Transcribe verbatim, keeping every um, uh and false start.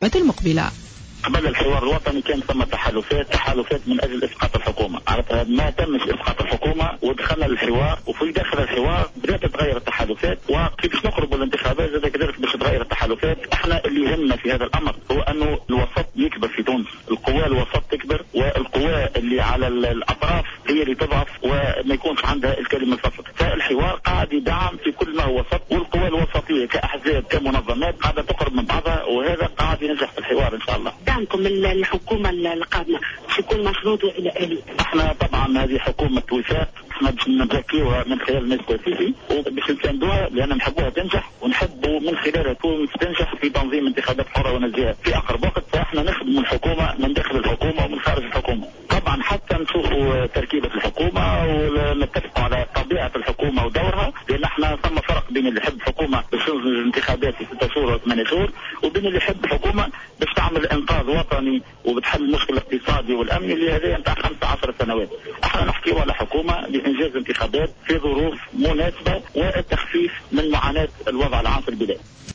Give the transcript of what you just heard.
الانتخابات المقبلة. قبل الحوار الوطني كان ثم تحالفات تحالفات من اجل اسقاط الحكومه، ما تمش اسقاط الحكومه ودخلنا للحوار، وفي داخل الحوار بدات تتغير التحالفات، وكي باش نقربوا الانتخابات زاد كذلك باش تتغير التحالفات. احنا اللي يهمنا في هذا الامر هو انه الوسط يكبر في تونس، القوى الوسط تكبر، والقوى اللي على الاطراف هي اللي تضعف وما يكونش عندها الكلمه الفصل. فالحوار قاعد يدعم في كل ما هو وسط، والقوى الوسطيه كاحزاب كمنظمات قاعده تقرب من بعضها، وهذا قاعد ينجح في الحوار ان شاء الله. دعمكم الحكومه القادمه باش يكون مشروط والى آلي. احنا طبعا هذه حكومه وفاق، احنا باش نزكيوها من خلال ناس كويسين وباش نساندوها لان نحبوها تنجح، ونحبوا من خلالها تكون تنجح في تنظيم انتخابات حره ونزيهه في اقرب وقت. فاحنا نخدم الحكومه من داخل الحكومه ومن خارج الحكومه. طبعا حتى نشوفوا تركيبه الحكومه ونتفقوا على طبيعه الحكومه ودورها، لان احنا ثم فرق بين اللي يحب حكومه باش تنظم الانتخابات في ستة شهور و ثمانية شهور، وبين اللي يحب حكومه باش تعمل انقاذ وطني وبتحل المشكل الاقتصادي والامني اللي هذا نتاع خمسة عشر سنوات. احنا نحكيو على حكومه لانجاز انتخابات في ظروف مناسبه والتخفيف من معاناه الوضع العام في البلاد.